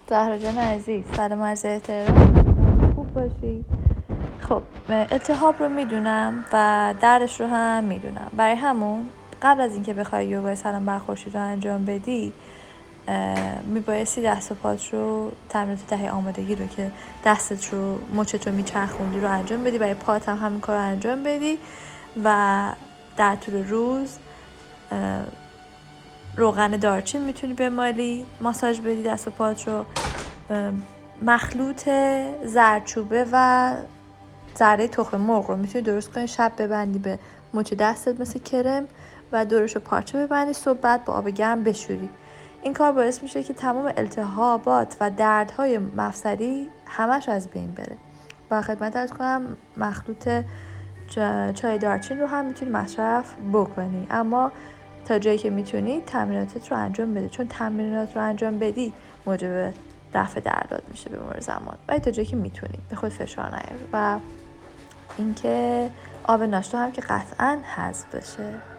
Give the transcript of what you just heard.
زهرا جان عزیز، سلام عرض احترام، خوب باشی. خب التهاب رو میدونم و دردش رو هم میدونم، برای همون قبل از اینکه بخوای یوگای سلام بر خورشید رو انجام بدی میبایستی دست و پات رو تمرینات دهه آمادگی رو که دستت رو مچت رو میچرخوندی رو انجام بدی، برای پات هم همین کار رو انجام بدی و در طول روز روغن دارچین میتونی بمالی، ماساژ بدی دست و پات رو. مخلوط زردچوبه و ذره تخم مرغ رو میتونی درست کنی، شب ببندی به مچ دستت مثل کرم و دورش رو پارچه ببندی، صبح بعد با آب گرم بشوری. این کار باعث میشه که تمام التهابات و دردهای مفصلی همش از بین بره. و خدمت عرض کنم مخلوط چای دارچین رو هم میتونی مصرف بکنی، اما تا جایی که میتونی تمریناتت رو انجام بده، چون تمرینات رو انجام بدی موجب رفع دردات میشه به مرور زمان. ولی تا جایی که میتونی به خود فشار نیار و اینکه آب ناشتا هم که قطعاً حذف بشه.